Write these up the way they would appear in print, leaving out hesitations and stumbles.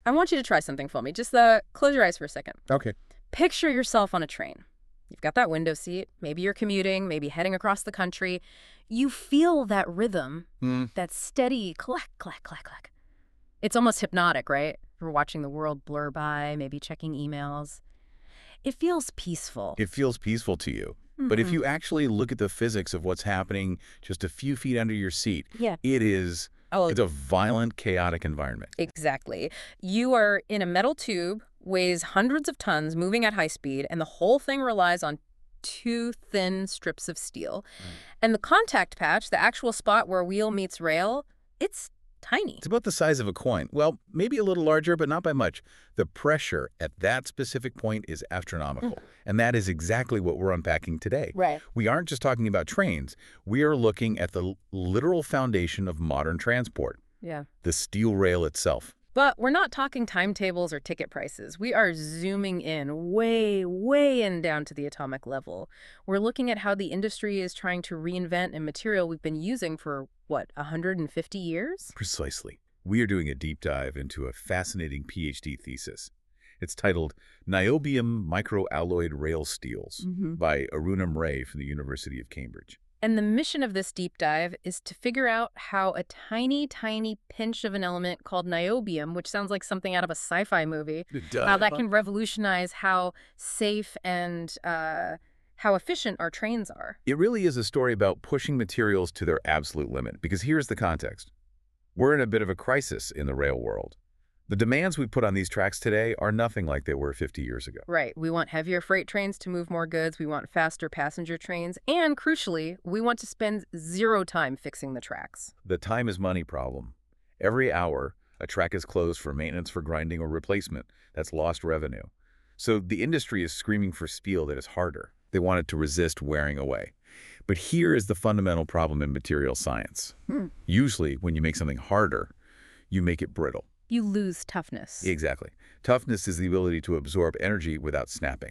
I want you to try something for me. Just close your eyes for a second. Okay. Picture yourself on a train. You've got that window seat. Maybe you're commuting, maybe heading across the country. You feel that rhythm, that steady clack, clack, clack, clack. It's almost hypnotic, right? You're watching the world blur by, maybe checking emails. It feels peaceful. It feels peaceful to you. But if you actually look at the physics of what's happening just a few feet under your seat, it's a violent, chaotic environment. Exactly. You are in a metal tube, weighs hundreds of tons, moving at high speed, and the whole thing relies on two thin strips of steel. And the contact patch, the actual spot where wheel meets rail, it's tiny. It's about the size of a coin. Well, maybe a little larger, but not by much. The pressure at that specific point is astronomical. And that is exactly what we're unpacking today. Right. We aren't just talking about trains. We are looking at the literal foundation of modern transport. Yeah. The steel rail itself. But we're not talking timetables or ticket prices. We are zooming in way, way in down to the atomic level. We're looking at how the industry is trying to reinvent a material we've been using for, 150 years? Precisely. We are doing a deep dive into a fascinating PhD thesis. It's titled Niobium Microalloyed Rail Steels by Arunam Ray from the University of Cambridge. And the mission of this deep dive is to figure out how a tiny, tiny pinch of an element called niobium, which sounds like something out of a sci-fi movie, how that can revolutionize how safe and how efficient our trains are. It really is a story about pushing materials to their absolute limit, because here's the context. We're in a bit of a crisis in the rail world. The demands we put on these tracks today are nothing like they were 50 years ago. Right. We want heavier freight trains to move more goods. We want faster passenger trains. And crucially, we want to spend zero time fixing the tracks. The time is money problem. Every hour, a track is closed for maintenance, for grinding, or replacement. That's lost revenue. So the industry is screaming for steel that is harder. They want it to resist wearing away. But here is the fundamental problem in material science. Usually, when you make something harder, you make it brittle. You lose toughness. Exactly. Toughness is the ability to absorb energy without snapping.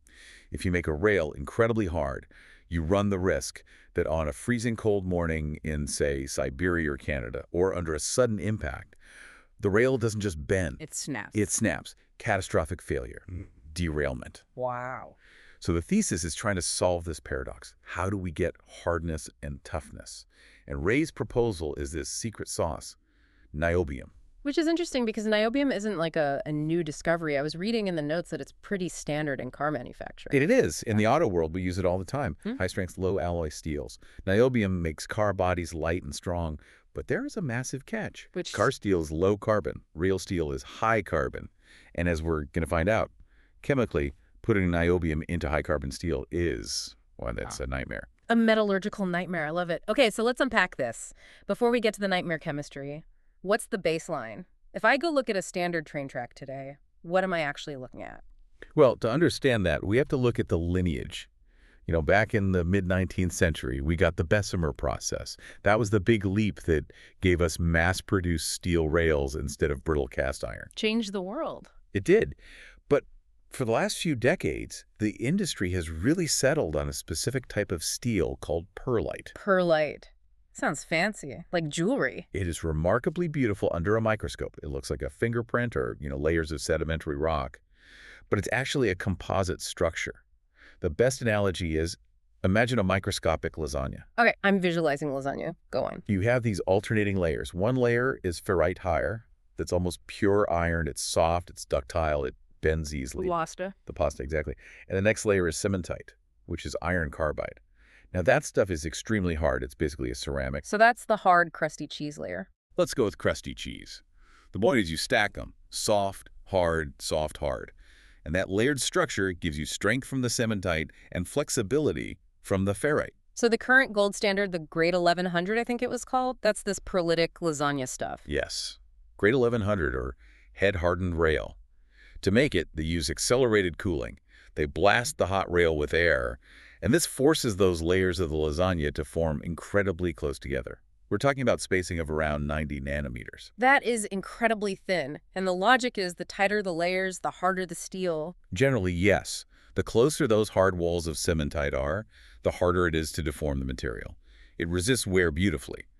If you make a rail incredibly hard, you run the risk that on a freezing cold morning in, say, Siberia or Canada, or under a sudden impact, the rail doesn't just bend. It snaps. It snaps. Catastrophic failure. Derailment. Wow. So the thesis is trying to solve this paradox. How do we get hardness and toughness? And Ray's proposal is this secret sauce, niobium. Which is interesting because niobium isn't like a new discovery. I was reading in the notes that it's pretty standard in car manufacturing. It is. In the auto world, we use it all the time. High-strength, low-alloy steels. Niobium makes car bodies light and strong, but there is a massive catch. Which... Car steel is low carbon. Real steel is high carbon. And as we're going to find out, chemically, putting niobium into high-carbon steel is, well, that's a nightmare. A metallurgical nightmare. I love it. Okay, so let's unpack this. Before we get to the nightmare chemistry, what's the baseline? If I go look at a standard train track today, what am I actually looking at? Well, to understand that, we have to look at the lineage. You know, back in the mid-19th century, we got the Bessemer process. That was the big leap that gave us mass-produced steel rails instead of brittle cast iron. Changed the world. It did. But for the last few decades, the industry has really settled on a specific type of steel called perlite. Perlite. Sounds fancy, like jewelry. It is remarkably beautiful under a microscope. It looks like a fingerprint or, layers of sedimentary rock. But it's actually a composite structure. The best analogy is, imagine a microscopic lasagna. Okay, I'm visualizing lasagna. Go on. You have these alternating layers. One layer is ferrite higher. That's almost pure iron. It's soft, it's ductile, it bends easily. The pasta, exactly. And the next layer is cementite, which is iron carbide. Now, that stuff is extremely hard. It's basically a ceramic. So that's the hard, crusty cheese layer. Let's go with crusty cheese. The point is you stack them. Soft, hard, soft, hard. And that layered structure gives you strength from the cementite and flexibility from the ferrite. So the current gold standard, the Grade 1100, I think it was called, that's this perlitic lasagna stuff. Yes. Grade 1100, or head-hardened rail. To make it, they use accelerated cooling. They blast the hot rail with air, and this forces those layers of the lasagna to form incredibly close together. We're talking about spacing of around 90 nanometers. That is incredibly thin, and the logic is the tighter the layers, the harder the steel. Generally, yes. The closer those hard walls of cementite are, the harder it is to deform the material. It resists wear beautifully.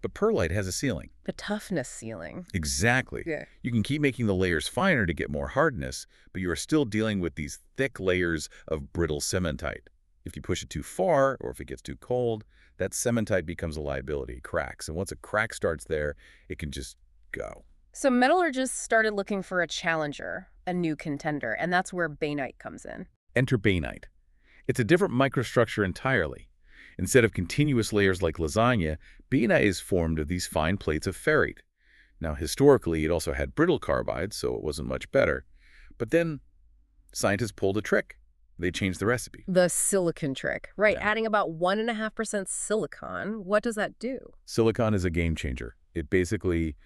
But perlite has a ceiling. The toughness ceiling. Exactly. Yeah. You can keep making the layers finer to get more hardness, but you are still dealing with these thick layers of brittle cementite. If you push it too far, or if it gets too cold, that cementite becomes a liability, cracks. And once a crack starts there, it can just go. So metallurgists started looking for a challenger, a new contender, and that's where bainite comes in. Enter bainite. It's a different microstructure entirely. Instead of continuous layers like lasagna, bainite is formed of these fine plates of ferrite. Now, historically, it also had brittle carbide, so it wasn't much better. But then scientists pulled a trick. They changed the recipe. The silicon trick. Right, Yeah. adding about 1.5% silicon. What does that do? Silicon is a game changer. It basically,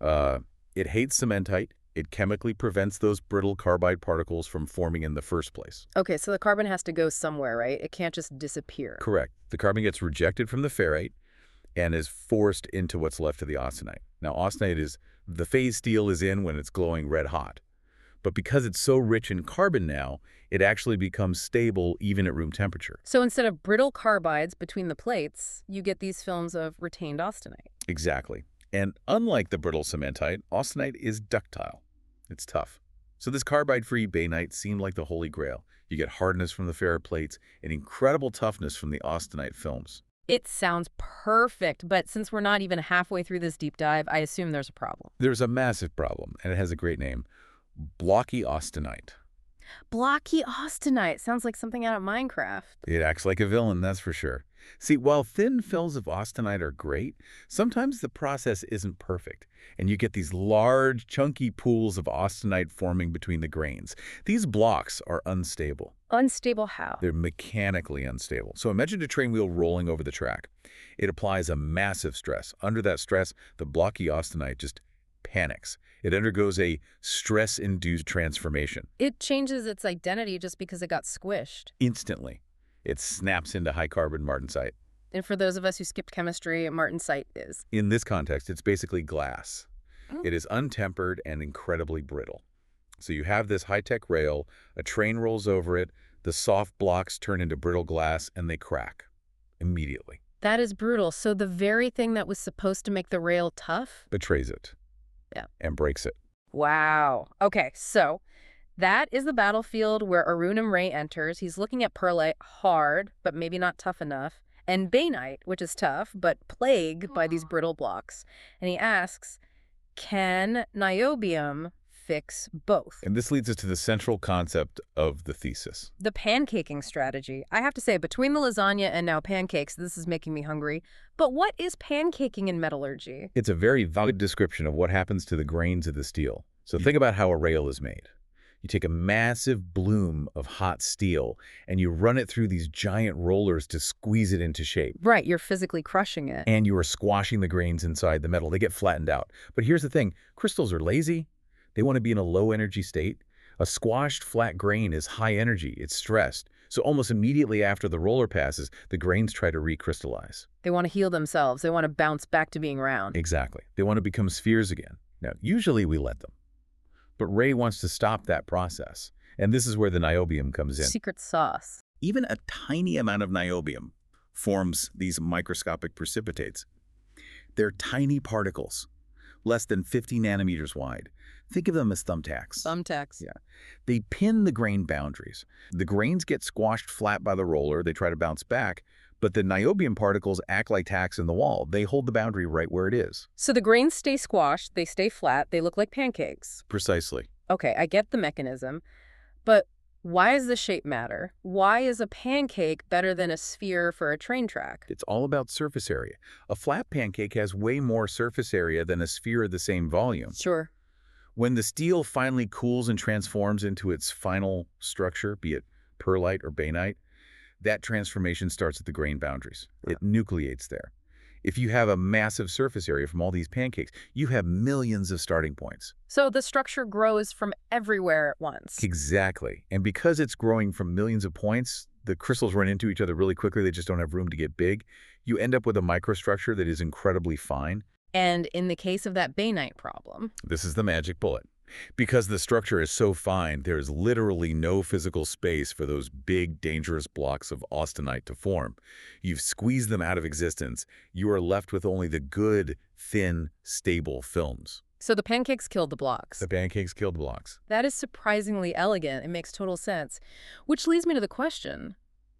it hates cementite. It chemically prevents those brittle carbide particles from forming in the first place. Okay, so the carbon has to go somewhere, right? It can't just disappear. Correct. The carbon gets rejected from the ferrite and is forced into what's left of the austenite. Now, austenite is the phase steel is in when it's glowing red hot. But because it's so rich in carbon now, it actually becomes stable even at room temperature. So instead of brittle carbides between the plates, you get these films of retained austenite. Exactly. And unlike the brittle cementite, austenite is ductile. It's tough. So this carbide-free bainite seemed like the holy grail. You get hardness from the ferrite plates and incredible toughness from the austenite films. It sounds perfect, but since we're not even halfway through this deep dive, I assume there's a problem. There's a massive problem, and it has a great name. Blocky austenite. Blocky austenite sounds like something out of Minecraft. It acts like a villain, that's for sure. See, while thin films of austenite are great, sometimes the process isn't perfect, and you get these large, chunky pools of austenite forming between the grains. These blocks are unstable. Unstable how? They're mechanically unstable. So imagine a train wheel rolling over the track. It applies a massive stress. Under that stress, the blocky austenite just panics. It undergoes a stress-induced transformation. It changes its identity just because it got squished. Instantly, it snaps into high-carbon martensite. And for those of us who skipped chemistry, martensite is. In this context, it's basically glass. Oh. It is untempered and incredibly brittle. So you have this high-tech rail, a train rolls over it, the soft blocks turn into brittle glass, and they crack immediately. That is brutal. So the very thing that was supposed to make the rail tough? Betrays it. Yeah. And breaks it. Wow. Okay, so that is the battlefield where Arunam Ray enters. He's looking at perlite, hard, but maybe not tough enough, and bainite, which is tough, but plagued by these brittle blocks. And he asks, can niobium fix both? And this leads us to the central concept of the thesis. The pancaking strategy. I have to say, between the lasagna and now pancakes, this is making me hungry. But what is pancaking in metallurgy? It's a very valid description of what happens to the grains of the steel. So think about how a rail is made. You take a massive bloom of hot steel and you run it through these giant rollers to squeeze it into shape. Right, you're physically crushing it. And you are squashing the grains inside the metal. They get flattened out. But here's the thing. Crystals are lazy. They want to be in a low-energy state. A squashed, flat grain is high energy. It's stressed. So almost immediately after the roller passes, the grains try to recrystallize. They want to heal themselves. They want to bounce back to being round. Exactly. They want to become spheres again. Now, usually we let them. But Ray wants to stop that process. And this is where the niobium comes in. Secret sauce. Even a tiny amount of niobium forms these microscopic precipitates. They're tiny particles, less than 50 nanometers wide. Think of them as thumbtacks. Thumbtacks. Yeah. They pin the grain boundaries. The grains get squashed flat by the roller. They try to bounce back, but the niobium particles act like tacks in the wall. They hold the boundary right where it is. So the grains stay squashed, they stay flat, they look like pancakes. Precisely. Okay, I get the mechanism, but why does the shape matter? Why is a pancake better than a sphere for a train track? It's all about surface area. A flat pancake has way more surface area than a sphere of the same volume. Sure. When the steel finally cools and transforms into its final structure, be it perlite or bainite, that transformation starts at the grain boundaries. It nucleates there. If you have a massive surface area from all these pancakes, you have millions of starting points. So the structure grows from everywhere at once. Exactly. And because it's growing from millions of points, the crystals run into each other really quickly. They just don't have room to get big. You end up with a microstructure that is incredibly fine. And in the case of that bainite problem, This is the magic bullet. Because the structure is so fine, there is literally no physical space for those big, dangerous blocks of austenite to form. You've squeezed them out of existence. You are left with only the good, thin, stable films. So the pancakes killed the blocks. The pancakes killed blocks. That is surprisingly elegant. It makes total sense. Which leads me to the question,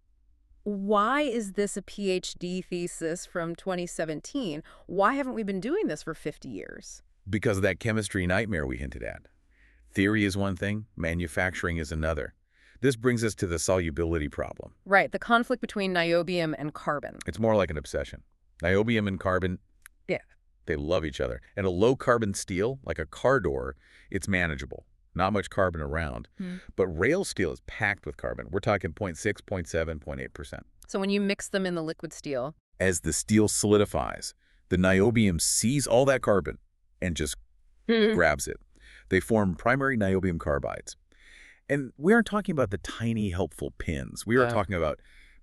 why is this a PhD thesis from 2017? Why haven't we been doing this for 50 years? Because of that chemistry nightmare we hinted at. Theory is one thing, manufacturing is another. This brings us to the solubility problem. Right, the conflict between niobium and carbon. It's more like an obsession. Niobium and carbon, Yeah. they love each other. And a low-carbon steel, like a car door, it's manageable. Not much carbon around. But rail steel is packed with carbon. We're talking 0.6, 0.7, 0.8%. So when you mix them in the liquid steel, As the steel solidifies, the niobium sees all that carbon and just grabs it. They form primary niobium carbides. And we aren't talking about the tiny, helpful pins. We are talking about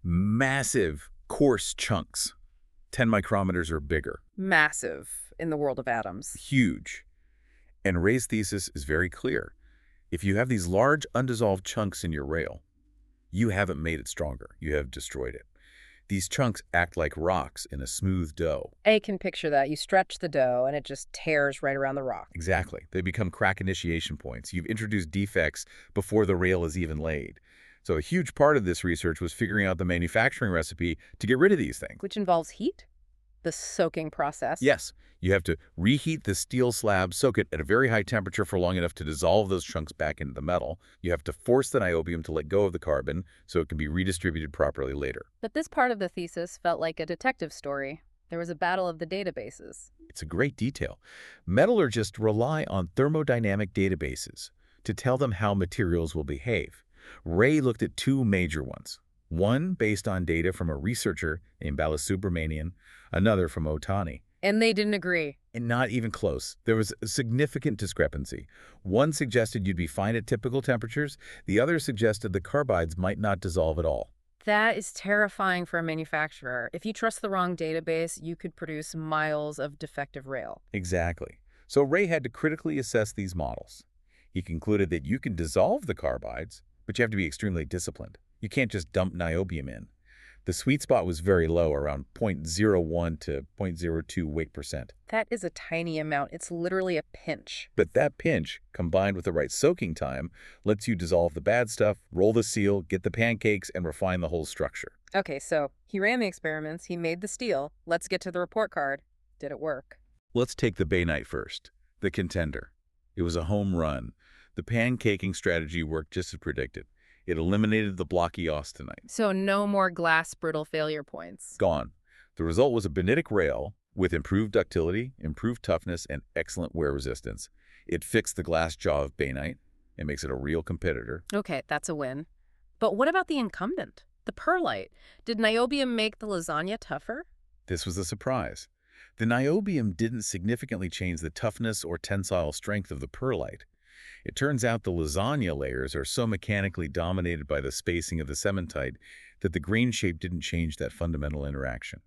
massive, coarse chunks, 10 micrometers or bigger. massive in the world of atoms. Huge. And Ray's thesis is very clear. If you have these large, undissolved chunks in your rail, you haven't made it stronger. You have destroyed it. These chunks act like rocks in a smooth dough. I can picture that. You stretch the dough and it just tears right around the rock. Exactly. They become crack initiation points. You've introduced defects before the rail is even laid. So a huge part of this research was figuring out the manufacturing recipe to get rid of these things. Which involves heat, the soaking process. Yes, you have to reheat the steel slab, soak it at a very high temperature for long enough to dissolve those chunks back into the metal. You have to force the niobium to let go of the carbon so it can be redistributed properly later. But this part of the thesis felt like a detective story. There was a battle of the databases. It's a great detail. Metallurgists rely on thermodynamic databases to tell them how materials will behave. Ray looked at two major ones. One based on data from a researcher named Balasubramanian, another from Otani. And they didn't agree. And not even close. There was a significant discrepancy. One suggested you'd be fine at typical temperatures. The other suggested the carbides might not dissolve at all. That is terrifying for a manufacturer. If you trust the wrong database, you could produce miles of defective rail. Exactly. So Ray had to critically assess these models. He concluded that you can dissolve the carbides, but you have to be extremely disciplined. You can't just dump niobium in. The sweet spot was very low, around 0.01 to 0.02 weight percent. That is a tiny amount. It's literally a pinch. But that pinch, combined with the right soaking time, lets you dissolve the bad stuff, roll the seal, get the pancakes, and refine the whole structure. Okay, so he ran the experiments, he made the steel. Let's get to the report card. Did it work? Let's take the bainite first, the contender. It was a home run. The pancaking strategy worked just as predicted. It eliminated the blocky austenite. So no more glass brittle failure points. Gone. The result was a benitic rail with improved ductility, improved toughness, and excellent wear resistance. It fixed the glass jaw of bainite. It makes it a real competitor. Okay, that's a win. But what about the incumbent, the perlite? Did niobium make the lasagna tougher? This was a surprise. The niobium didn't significantly change the toughness or tensile strength of the perlite. It turns out the lasagna layers are so mechanically dominated by the spacing of the cementite that the grain shape didn't change that fundamental interaction.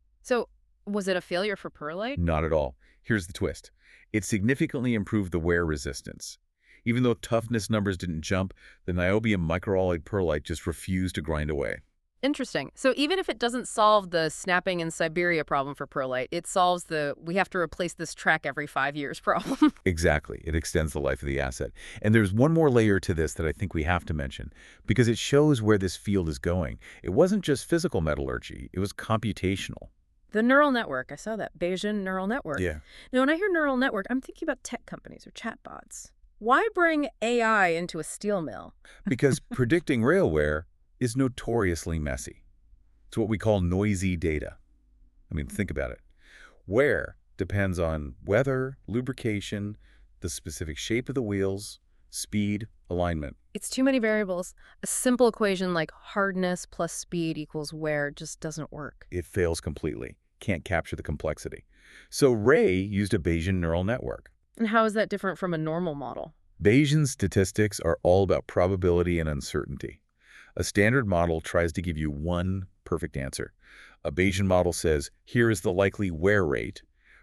So was it a failure for perlite? Not at all. Here's the twist. It significantly improved the wear resistance. Even though toughness numbers didn't jump, the niobium microalloy perlite just refused to grind away. Interesting. So even if it doesn't solve the snapping in Siberia problem for perlite, it solves the we have to replace this track every 5 years problem. Exactly. It extends the life of the asset. And there's one more layer to this that I think we have to mention, because it shows where this field is going. It wasn't just physical metallurgy. It was computational. The neural network. I saw that. Bayesian neural network. Yeah. Now, when I hear neural network, I'm thinking about tech companies or chatbots. Why bring AI into a steel mill? Because predicting rail wear is notoriously messy. It's what we call noisy data. I mean, think about it. Wear depends on weather, lubrication, the specific shape of the wheels, speed, alignment. It's too many variables. A simple equation like hardness plus speed equals wear just doesn't work. It fails completely. Can't capture the complexity. So Ray used a Bayesian neural network. And how is that different from a normal model? Bayesian statistics are all about probability and uncertainty. A standard model tries to give you one perfect answer. A Bayesian model says, here is the likely wear rate.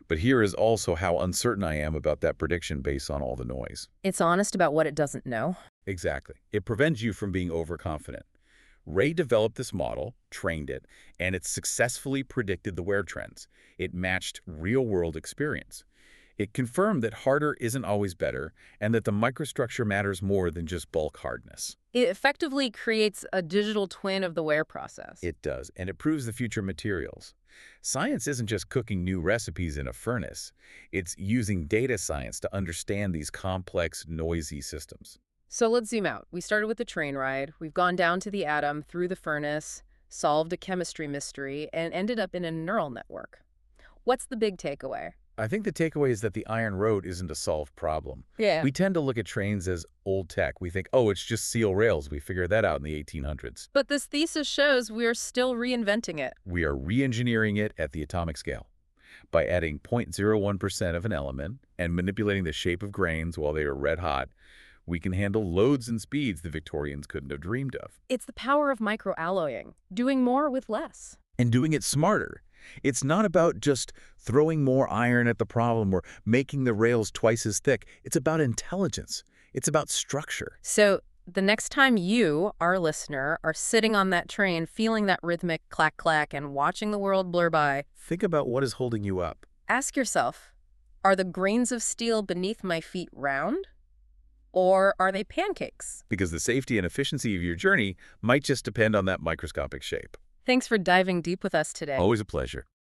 But here is also how uncertain I am about that prediction based on all the noise. It's honest about what it doesn't know. Exactly. It prevents you from being overconfident. Ray developed this model, trained it, and it successfully predicted the wear trends. It matched real-world experience. It confirmed that harder isn't always better and that the microstructure matters more than just bulk hardness. It effectively creates a digital twin of the wear process. It does, and it proves the future materials. Science isn't just cooking new recipes in a furnace. It's using data science to understand these complex, noisy systems. So let's zoom out. We started with the train ride. We've gone down to the atom, through the furnace, solved a chemistry mystery, and ended up in a neural network. What's the big takeaway? I think the takeaway is that the iron road isn't a solved problem. Yeah. We tend to look at trains as old tech. We think, oh, it's just steel rails. We figured that out in the 1800s. But this thesis shows we're still reinventing it. We are re-engineering it at the atomic scale. By adding 0.01% of an element and manipulating the shape of grains while they are red hot, we can handle loads and speeds the Victorians couldn't have dreamed of. It's the power of microalloying, doing more with less. And doing it smarter. It's not about just throwing more iron at the problem or making the rails twice as thick. It's about intelligence. It's about structure. So the next time you, our listener, are sitting on that train, feeling that rhythmic clack-clack and watching the world blur by, Think about what is holding you up. ask yourself, are the grains of steel beneath my feet round? Or are they pancakes? Because the safety and efficiency of your journey might just depend on that microscopic shape. Thanks for diving deep with us today. Always a pleasure.